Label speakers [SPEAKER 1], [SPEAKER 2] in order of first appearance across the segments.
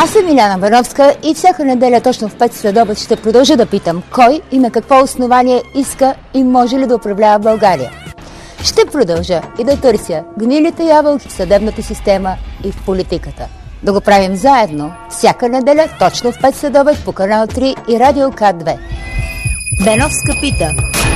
[SPEAKER 1] Аз съм Иляна Бановска и всяка неделя точно в 5 следобед ще продължа да питам кой и на какво основание иска и може ли да управлява България. Ще продължа и да търся гнилите ябълки в съдебната система и в политиката. Да го правим заедно всяка неделя точно в 5 следобед по канал 3 и Радио К2. Беновска пита.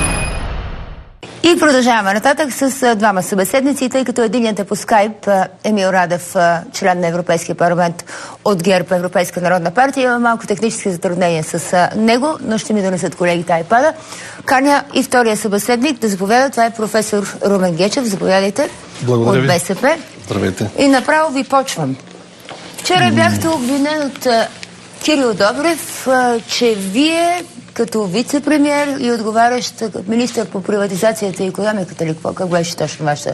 [SPEAKER 1] И продължаваме нататък с двама събеседници, тъй като единият е по скайп, Емил Радев, член на Европейския парламент от ГЕРБ, Европейска народна партия. Има малко технически затруднения с него, но ще ми донесат колегите айпада. Каня и втория събеседник да заповяда. Това е професор Румен Гечев. Заповядайте.
[SPEAKER 2] Благодаря
[SPEAKER 1] от БСП.
[SPEAKER 2] Здравейте.
[SPEAKER 1] И направо ви почвам. Вчера бяхте обвинен от Кирил Добрев, че вие като вице-премиер и отговарящ министър по приватизацията и икономиката ли, как беше точно вашата?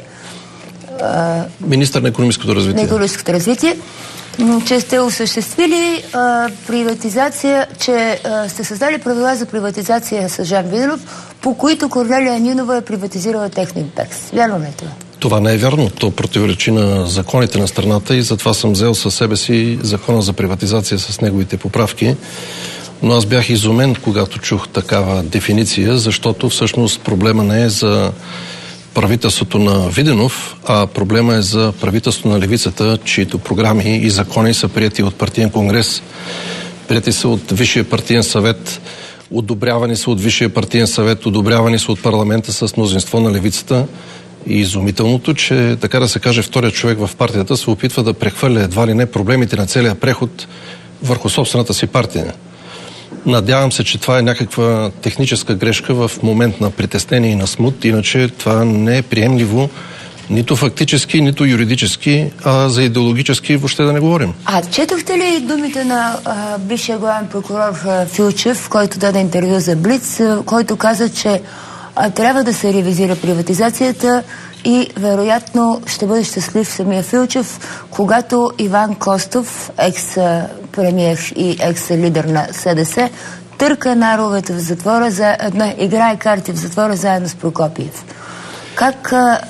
[SPEAKER 2] Министър на икономическото развитие.
[SPEAKER 1] На икономическото развитие. Че сте осъществили приватизация, че сте създали правила за приватизация с Жан Виденов, по които Корнелия Нинова е приватизирала Техноимпекс. Вярно ли е това?
[SPEAKER 2] Това не е вярно. То противоречи на законите на страната и затова съм взел със себе си закона за приватизация с неговите поправки. Но аз бях изумен, когато чух такава дефиниция, защото всъщност проблема не е за правителството на Виденов, а проблема е за правителството на левицата, чието програми и закони са прияти от партиен конгрес, прияти са от Висшия партиен съвет, одобрявани са от Висшия партиен съвет, одобрявани са от парламента с мнозинство на левицата. И изумителното, че, така да се каже, вторият човек в партията се опитва да прехвърля едва ли не проблемите на целия преход върху собствената си партия. Надявам се, че това е някаква техническа грешка в момент на притеснение и на смут, иначе това не е приемливо нито фактически, нито юридически, а за идеологически въобще да не говорим.
[SPEAKER 1] А четохте ли думите на бившия главен прокурор Филчев, който даде интервю за Блиц, който каза, че трябва да се ревизира приватизацията и вероятно ще бъде щастлив самия Филчев, когато Иван Костов, екс-премиер и екс-лидер на СДС, търка наровете в затвора, играе карти в затвора заедно с Прокопиев. Как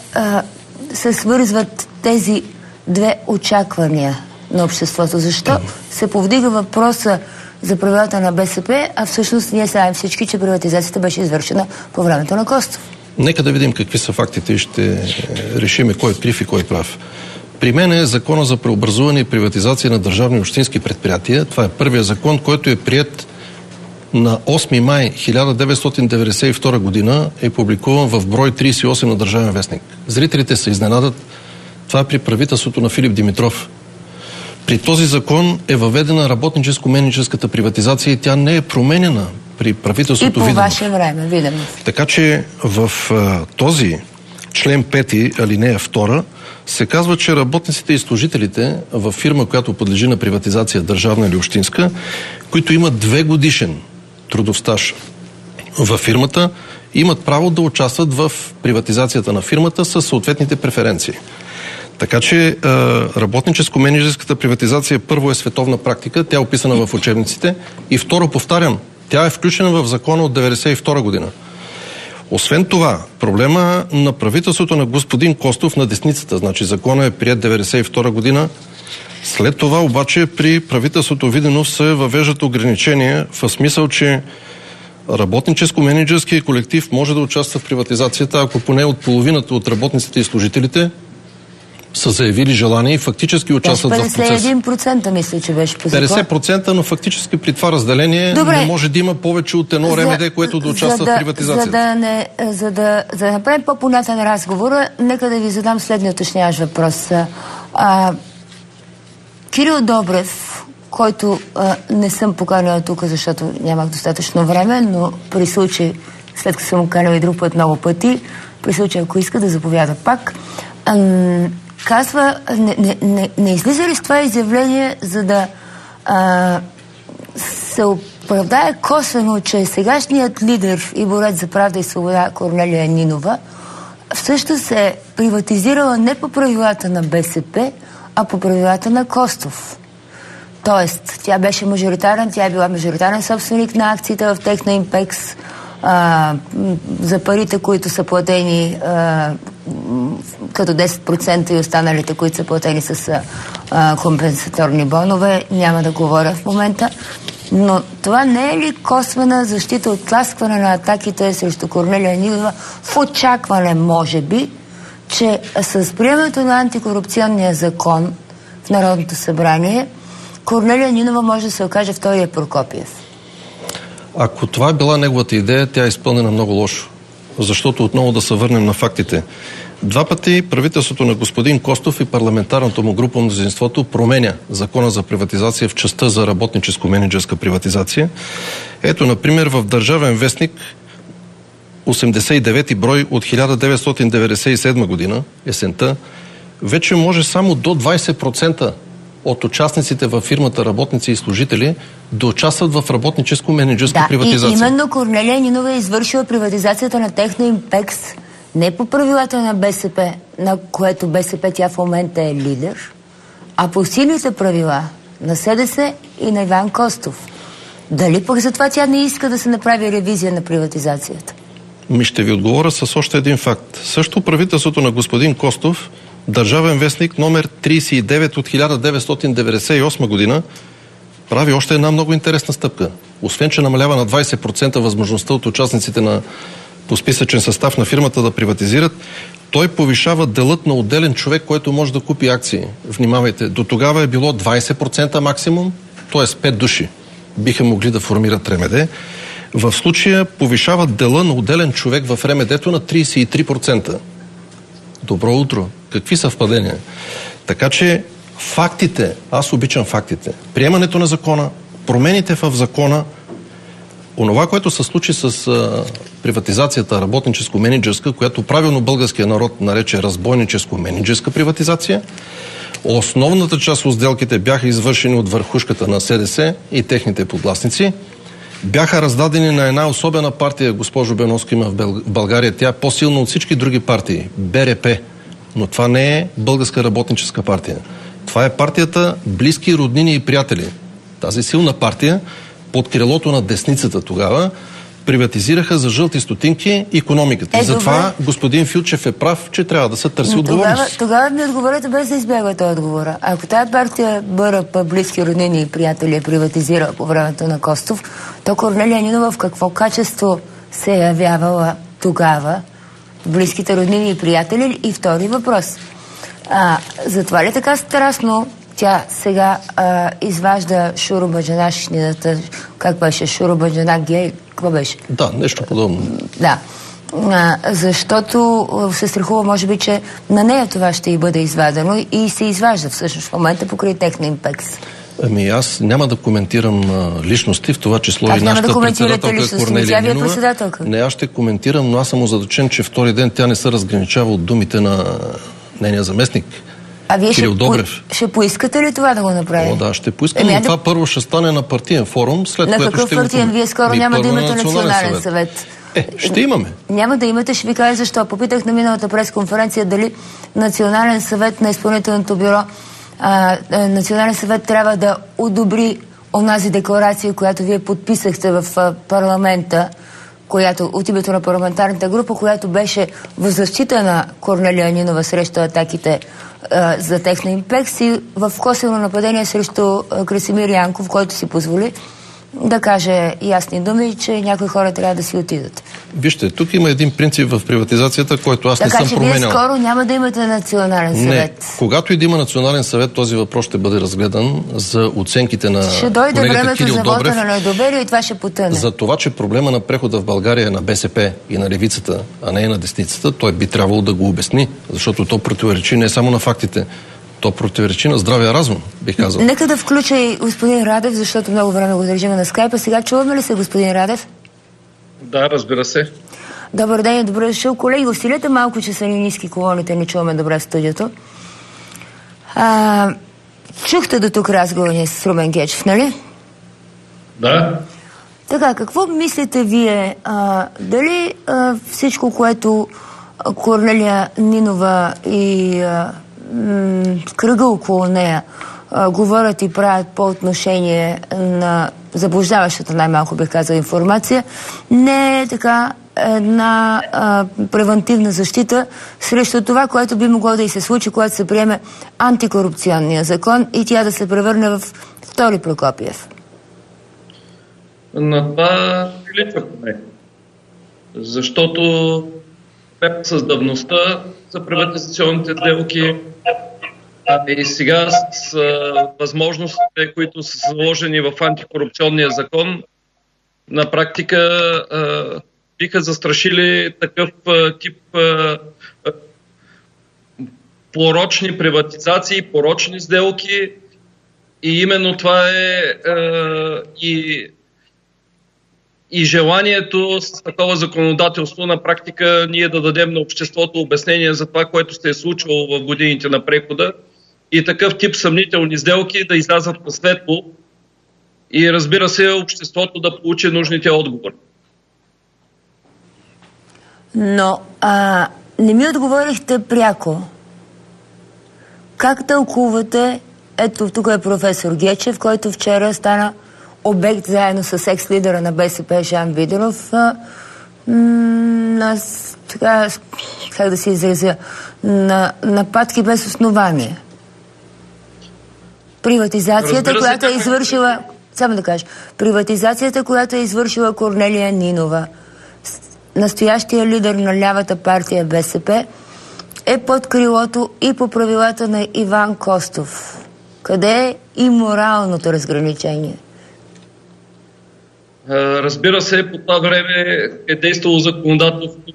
[SPEAKER 1] се свързват тези две очаквания на обществото? Защо се повдига въпроса за правилата на БСП, а всъщност ние знаем всички, че приватизацията беше извършена по времето на Костов?
[SPEAKER 2] Нека да видим какви са фактите и ще решиме кой е крив и кой е прав. При мен е закона за преобразуване и приватизация на държавни и общински предприятия. Това е първият закон, който е приет на 8 май 1992 година, е публикуван в брой 38 на Държавен вестник. Зрителите се изненадат. Това е при правителството на Филип Димитров. При този закон е въведена работническо-менеджерската приватизация и тя не е променена при правителството Виденов.
[SPEAKER 1] И по ваше време, Виденов.
[SPEAKER 2] Така че в този член 5, алинея 2, се казва, че работниците и служителите в фирма, която подлежи на приватизация, държавна или общинска, които имат 2 годишен трудов стаж във фирмата, имат право да участват в приватизацията на фирмата със съответните преференции. Така че работническо-менеджерската приватизация първо е световна практика, тя е описана в учебниците и второ, повтарям, тя е включена в закона от 1992 година. Освен това, проблема на правителството на господин Костов на десницата, значи закона е приет 1992 година, след това обаче при правителството Виденов се въвеждат ограничения в смисъл, че работническо-менеджерския колектив може да участва в приватизацията, ако поне от половината от работниците и служителите са заявили желание и фактически участват в процес.
[SPEAKER 1] 51% мисля, че беше по закон.
[SPEAKER 2] 50%, но фактически при това разделение не може да има повече от едно РМД, което да участва в приватизацията.
[SPEAKER 1] За да направим по-понятен разговора, нека да ви задам следния уточняващ въпрос. Кирил Добрев, който не съм поканила тук, защото нямах достатъчно време, но при случай, след като съм му канила и друг път много пъти, при случай, ако иска да заповяда пак, казва, не излиза ли с това изявление, за да се оправдае косвено, че сегашният лидер и борец за правда и свобода Корнелия Нинова всъщност се приватизирала не по правилата на БСП, а по правилата на Костов. Тоест, тя беше мажоритарен, тя е била мажоритарен собственик на акциите в Техноимпекс, за парите, които са платени като 10% и останалите, които са платени с компенсаторни бонове, няма да говоря в момента. Но това не е ли косвена защита от тласкване на атаките срещу Корнелия Нинова в очакване, може би, че с приемането на антикорупционния закон в Народното събрание Корнелия Нинова може да се окаже втория Прокопиев?
[SPEAKER 2] Ако това е била неговата идея, тя е изпълнена много лошо. Защото отново да се върнем на фактите. 2 пъти правителството на господин Костов и парламентарната му група мнозинството променя закона за приватизация в частта за работническо-менеджерска приватизация. Ето, например, в Държавен вестник 89 брой от 1997 година, есента, вече може само до 20% от участниците във фирмата, работници и служители, да участват в работническо-менеджерска приватизация.
[SPEAKER 1] И именно Корнелия Нинова е извършила приватизацията на Техноимпекс не по правилата на БСП, на което БСП тя в момента е лидер, а по силните правила на СДС и на Иван Костов. Дали пък затова тя не иска да се направи ревизия на приватизацията?
[SPEAKER 2] Ще ви отговоря с още един факт. Също правителството на господин Костов, Държавен вестник номер 39 от 1998 година, прави още една много интересна стъпка. Освен, че намалява на 20% възможността от участниците по списъчен състав на фирмата да приватизират, той повишава делът на отделен човек, който може да купи акции. Внимавайте, до тогава е било 20% максимум, т.е. 5 души биха могли да формират РМД. В случая повишава дела на отделен човек в РМД-то на 33%. Добро утро! Какви съвпадения? Така че фактите, аз обичам фактите. Приемането на закона, промените в закона, онова, което се случи с приватизацията работническо-менеджерска, която правилно българския народ нарече разбойническо-менеджерска приватизация, основната част от сделките бяха извършени от върхушката на СДС и техните подгласници. Бяха раздадени на една особена партия, госпожо Беновска, има в България. Тя е по-силна от всички други партии. БРП. Но това не е българска работническа партия. Това е партията Близки, роднини и приятели. Тази силна партия, под крилото на десницата тогава, приватизираха за жълти стотинки икономиката. Затова господин Филчев е прав, че трябва да се търси отговорност.
[SPEAKER 1] Тогава ми отговорите без да избягвате отговора. Ако тая партия БРП, Близки, роднини и приятели, е приватизирала по времето на Костов, то Корнелия Нинова в какво качество се е явявала тогава близките роднини и приятели? И втори въпрос. Затова ли така страстно тя сега изважда шуробаджанашнината, как беше, шуробаджана гей, какво беше?
[SPEAKER 2] Да, нещо подобно.
[SPEAKER 1] Да. Защото се страхува, може би, че на нея това ще й бъде извадено и се изважда всъщност в момента покрай Техноимпекс.
[SPEAKER 2] Ами аз няма да коментирам личности, в това число и нашата председателка Корнелия Нинова. Не, аз ще коментирам, но аз съм озадачен, че втори ден тя не се разграничава от думите на нейния заместник.
[SPEAKER 1] А вие ще поискате ли това да го направим?
[SPEAKER 2] О, да, ще поискам, но това първо ще стане на партиен форум, след
[SPEAKER 1] на
[SPEAKER 2] което
[SPEAKER 1] какъв
[SPEAKER 2] ще
[SPEAKER 1] партиен? Вие скоро няма да имате национален съвет.
[SPEAKER 2] Ще имаме.
[SPEAKER 1] Няма да имате, ще ви кажа защо. Попитах на миналата пресконференция дали Национален съвет на изпълнителното бюро Национален съвет трябва да одобри онази декларация, която вие подписахте в парламента, която от името на парламентарната група, която беше в защита на Корнелия Нинова срещу атаките за Техноимпекс и в косвено нападение срещу Красимир Янков, който си позволи да каже ясни думи, че някои хора трябва да си отидат.
[SPEAKER 2] Вижте, тук има един принцип в приватизацията, който аз не съм променял.
[SPEAKER 1] Така че вие скоро няма да имате национален съвет.
[SPEAKER 2] Не. Когато и да има национален съвет, този въпрос ще бъде разгледан за оценките на
[SPEAKER 1] ще дойде времето за вота на недоверие и това ще потъне.
[SPEAKER 2] За това, че проблема на прехода в България е на БСП и на левицата, а не е на десницата, той би трябвало да го обясни, защото то противоречи не само на фактите. То противоречи на здравия разум, бих казал.
[SPEAKER 1] Нека да включа и господин Радев, защото много време го държим на скайпа. Сега чуваме ли се, господин Радев?
[SPEAKER 3] Да, разбира се.
[SPEAKER 1] Добър ден и добре дошъл. Колеги, усилете малко, че са ни ниски колоните, не чуваме добре в студиото. Чухте до тук разговорния с Румен Гечев, нали?
[SPEAKER 3] Да.
[SPEAKER 1] Така, какво мислите вие? Дали всичко, което Корнелия Нинова и кръга около нея говорят и правят по отношение на заблуждаващата, най-малко бих казала, информация, не е така една превентивна защита срещу това, което би могло да и се случи, когато се приеме антикорупционния закон и тя да се превърне в втори Прокопиев?
[SPEAKER 3] На това прилича поне. Защото с давността за приватизационните сделки и сега с възможностите, които са заложени в антикорупционния закон, на практика биха застрашили такъв тип порочни приватизации, порочни сделки, и именно това е и желанието с такова законодателство на практика ние да дадем на обществото обяснение за това, което се е случвало в годините на прехода, и такъв тип съмнителни сделки да излязат на светло и, разбира се, обществото да получи нужните отговори.
[SPEAKER 1] Но не ми отговорихте пряко. Как тълкувате, ето тук е професор Гечев, който вчера стана обект заедно с екс-лидера на БСП Жан Виденов на, така, как да се изразя, на нападки без основание. Приватизацията, която е извършила, само да кажа, приватизацията, която е извършила Корнелия Нинова, настоящия лидер на лявата партия БСП, е под крилото и по правилата на Иван Костов. Къде е и моралното разграничение?
[SPEAKER 3] Разбира се, по това време е действало законодателството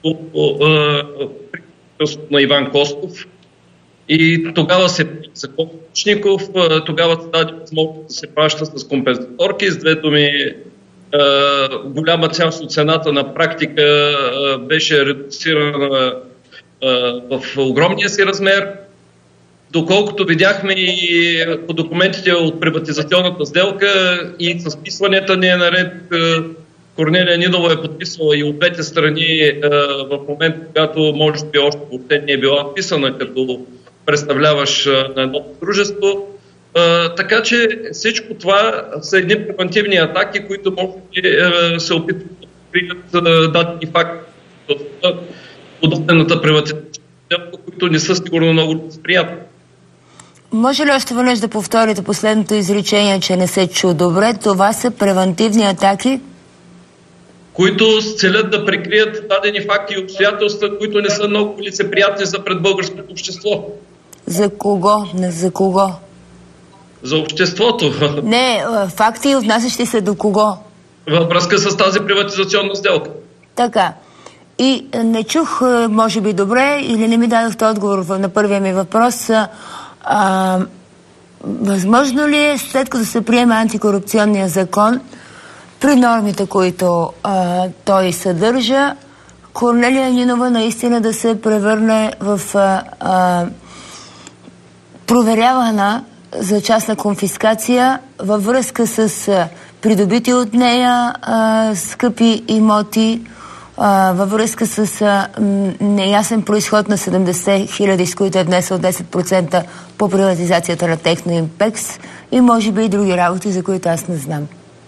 [SPEAKER 3] на Иван Костов и тогава се закон Кучников, тогава се даде възможност да се праща с компенсаторки. С две думи, голяма част от цената на практика беше редуцирана в огромния си размер. Доколкото видяхме и по документите от приватизационната сделка и с писванията ни е наред, Корнелия Нинова е подписвала и от двете страни в момент, когато може би още въобще не е била вписана като представляваш на едно дружество. Така че всичко това са едни превентивни атаки, които може би се опитват да открият дадени факти от дадената приватизационна сделка, които не са сигурно много приятни.
[SPEAKER 1] Може ли още веднъж да повторите последното изречение, че не се чу добре? Това са превентивни атаки,
[SPEAKER 3] които целят да прикрият дадени факти и обстоятелства, които не са много лицеприятни за пред българското общество.
[SPEAKER 1] За кого? Не за кого?
[SPEAKER 3] За обществото.
[SPEAKER 1] Не, факти, отнасящи се до кого?
[SPEAKER 3] Във връзка с тази приватизационна сделка.
[SPEAKER 1] Така. И не чух, може би добре, или не ми дадохте отговор на първия ми въпрос. Възможно ли е, след като се приеме антикорупционния закон, при нормите, които той съдържа, Корнелия Нинова наистина да се превърне в проверявана за частна конфискация във връзка с придобити от нея скъпи имоти, във връзка с неясен произход на 70 хиляди, с които е внесъл 10% по приватизацията на Техноимпекс и може би и други работи, за които аз не знам.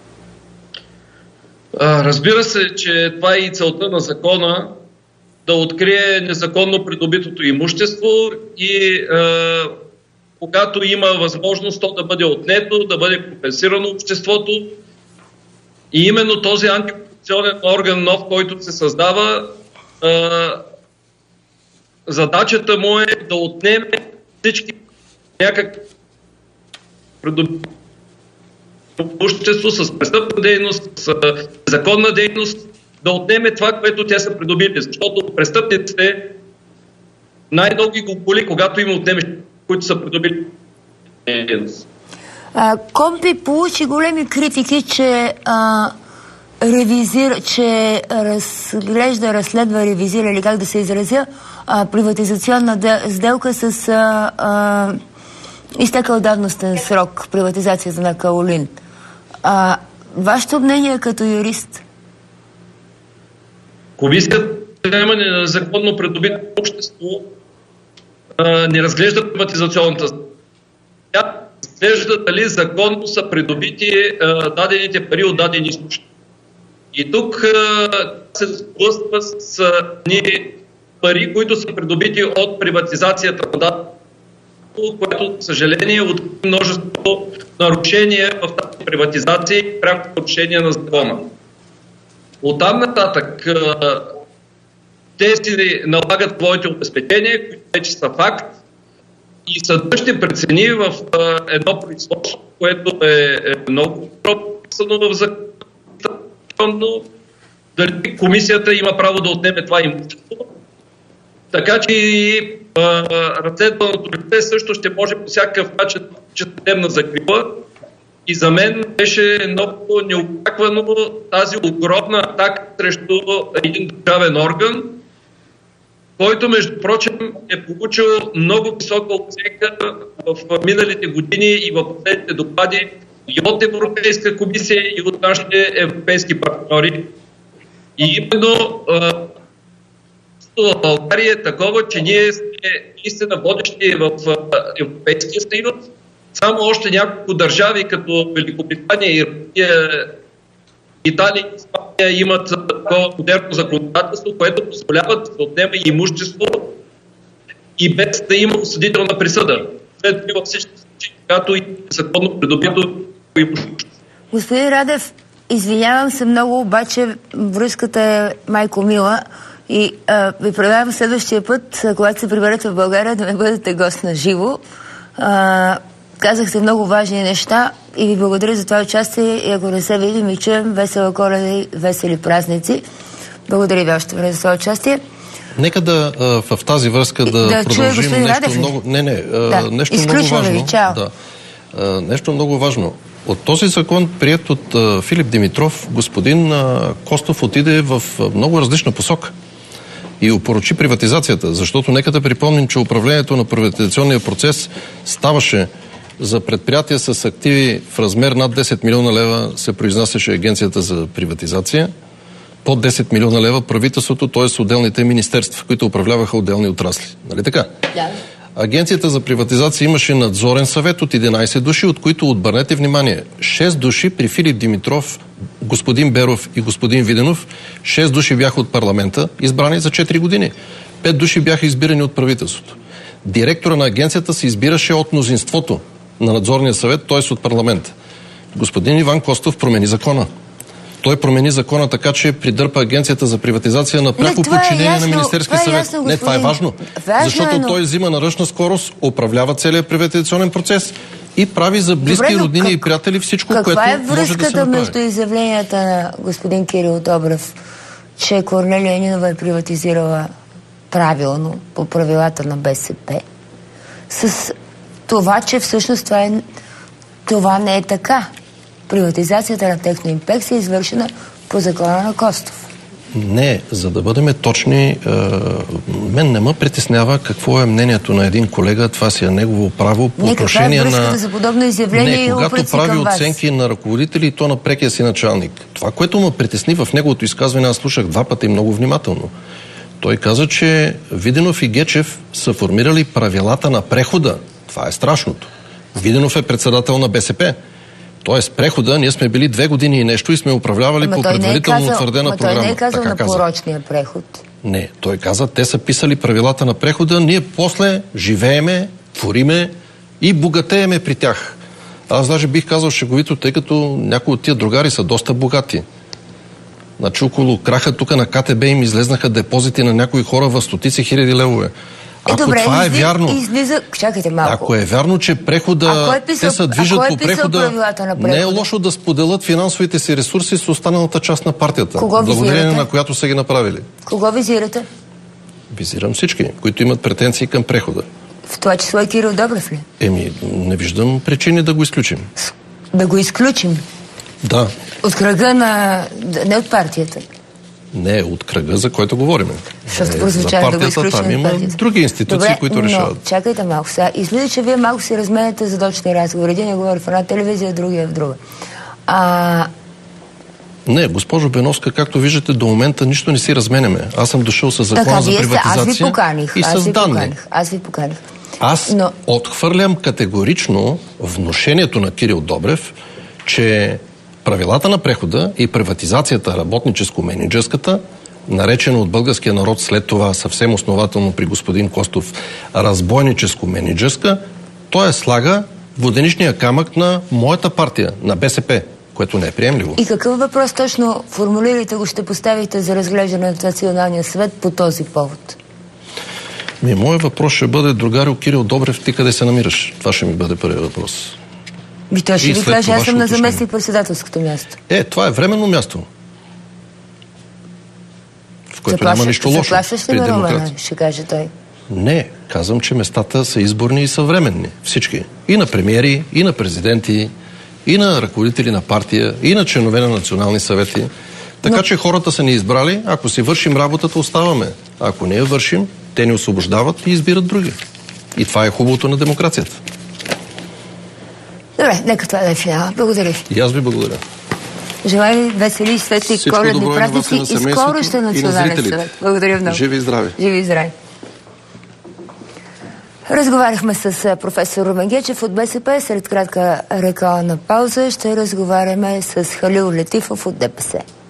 [SPEAKER 3] Разбира се, че това е и целта на закона, да открие незаконно придобитото имущество и когато има възможност то да бъде отнето, да бъде компенсирано обществото. И именно този антикорупционен орган нов, който се създава, задачата му е да отнеме всички някакви придобити имущество с престъпна дейност, с законна дейност, да отнеме това, което те са придобили. Защото престъпниците най-много ги боли, когато им отнемеш, които са придобили дейност.
[SPEAKER 1] Компи получи големи критики, че разследва, ревизира, или как да се изразя, приватизационна сделка с изтекал давностен срок, приватизацията на Каолин. Вашето мнение като юрист?
[SPEAKER 3] Комисията за приемане на законно придобито имущество не разглежда приватизационната сделка. Тя разглежда дали законно са придобити дадените пари от дадени източници. И тук се сблъсква с пари, които са придобити от приватизацията на дата, което, за съжаление, от множество нарушения в тази приватизация и пряко нарушение на закона. Оттам нататък те си налагат своите обезпечения, които вече са факт, и съдът ще прецени в едно производство, което е много прописано в закона, дали комисията има право да отнеме това имущество. Така че и разследваното лице също ще може по всякакъв начин да съдебна закрила. И за мен беше много неочаквано тази огромна атака срещу един държавен орган, който, между прочим, е получил много висока оценка в миналите години и в последните доклади и от Европейска комисия, и от нашите европейски партньори. И именно в България е такова, че ние сме истина водещи в Европейския съюз. Само още няколко държави, като Великобритания и Италия и Испания, имат такова модерно законодателство, което позволява да се отнема и имущество и без да има осъдителна присъда. След това всички случаи, когато и законно придобито имущество.
[SPEAKER 1] Господин Радев, извинявам се много, обаче връзката е майко мила и ви предавам следващия път, когато се приберете в България, да ме бъдете гост на живо. Казахте много важни неща и ви благодаря за това участие и ако не се видим и чуем, весела Коледа и весели празници. Благодаря ви още време за това участие.
[SPEAKER 2] Нека да в тази връзка да продължим нещо много... нещо много важно. Нещо много важно. От този закон, прият от Филип Димитров, господин Костов отиде в много различна посока и опорочи приватизацията, защото нека да припомним, че управлението на приватизационния процес ставаше за предприятия с активи в размер над 10 милиона лева се произнасяше Агенцията за приватизация, под 10 милиона лева правителството, т.е. отделните министерства, които управляваха отделни отрасли. Нали така? Да. Агенцията за приватизация имаше надзорен съвет от 11 души, от които, отбърнете внимание, 6 души при Филип Димитров, господин Беров и господин Виденов, 6 души бяха от парламента, избрани за 4 години. 5 души бяха избирани от правителството. Директора на агенцията се избираше от мнозинството на надзорния съвет, т.е. от парламента. Господин Иван Костов промени закона. Той промени закона така, че придърпа Агенцията за приватизация на пряко подчинение на Министерския съвет. Това е важно. Защото той взима на ръчна скорост, управлява целият приватизационен процес и прави за близки, роднини и приятели всичко, което може да се направи.
[SPEAKER 1] Каква е връзката между изявленията на господин Кирил Добрев, че Корнелия Нинова е приватизирала правилно по правилата на БСП, с това, че всъщност това не е така? Приватизацията на Техноимпекс е извършена по закона на Костов.
[SPEAKER 2] Не, за да бъдем точни, мен не ме притеснява какво е мнението на един колега, това си е негово право по отношение на...
[SPEAKER 1] за подобно изявление
[SPEAKER 2] когато прави оценки на ръководители и то на прекия си началник. Това, което ме притесни в неговото изказване, аз слушах 2 пъти много внимателно. Той каза, че Виденов и Гечев са формирали правилата на прехода. Това е страшното. Виденов е председател на БСП. Тоест прехода, ние сме били 2 години и нещо и сме управлявали по предварително утвърдена програма.
[SPEAKER 1] Той не е казал на порочния преход.
[SPEAKER 2] Не, той каза, те са писали правилата на прехода, ние после живееме, твориме и богатееме при тях. Аз даже бих казал шеговито, тъй като някои от тия другари са доста богати. Значи около краха тук на КТБ им излезнаха депозити на някои хора в стотици хиляди левове. Ако
[SPEAKER 1] добре,
[SPEAKER 2] това е вярно,
[SPEAKER 1] чакайте малко.
[SPEAKER 2] Ако е вярно, че прехода, те се движат по прехода, не е лошо да споделят финансовите си ресурси с останалата част на партията. Благодарение на която са ги направили.
[SPEAKER 1] Кого визирате?
[SPEAKER 2] Визирам всички, които имат претенции към прехода.
[SPEAKER 1] В това число и Кирил Добрев ли?
[SPEAKER 2] Не виждам причини да го изключим.
[SPEAKER 1] Да го изключим?
[SPEAKER 2] Да.
[SPEAKER 1] От кръга на... не от партията?
[SPEAKER 2] Не, от кръга, за който говорим.
[SPEAKER 1] За партията,
[SPEAKER 2] там има други институции, които решават.
[SPEAKER 1] Чакайте малко сега. Излиза, че вие малко си разменяте задочни разговори. Един е говори в една телевизия, другия в друга.
[SPEAKER 2] Не, госпожо Беновска, както виждате, до момента нищо не си разменяме. Аз съм дошъл с закона за приватизация и с данни.
[SPEAKER 1] Аз ви поканих.
[SPEAKER 2] Аз отхвърлям категорично внушението на Кирил Добрев, че правилата на прехода и приватизацията, работническо-менеджерската, наречено от българския народ след това съвсем основателно при господин Костов разбойническо-менеджерска, той слага воденичния камък на моята партия, на БСП, което не е приемливо.
[SPEAKER 1] И какъв въпрос точно формулирайте го, ще поставите за разглеждане на Националния съвет по този повод?
[SPEAKER 2] Моят въпрос ще бъде: другарю Кирил Добрев, ти къде се намираш? Това ще ми бъде първият въпрос.
[SPEAKER 1] Той ще ви каже, аз съм на заместник председателското място.
[SPEAKER 2] Това е временно място, в което няма нищо лошо.
[SPEAKER 1] Заплашваш ли ме, Румен, ще каже той?
[SPEAKER 2] Не, казвам, че местата са изборни и съвременни. Всички. И на премиери, и на президенти, и на ръководители на партия, и на членове на национални съвети. Така че хората са ни избрали, ако си вършим работата, оставаме. Ако не я вършим, те ни освобождават и избират други. И това е хубавото на демокрацията.
[SPEAKER 1] Добре, нека това да е финала. Благодаря ви.
[SPEAKER 2] И аз ви благодаря.
[SPEAKER 1] Желая ви весели, светли коледни празници и скоро ще Национален съвет. Благодаря много.
[SPEAKER 2] Живи и здрави.
[SPEAKER 1] Живи и здрави. Разговаряхме с професор Румен Гечев от БСП. След кратка рекламна пауза ще разговаряме с Халил Летифов от ДПС.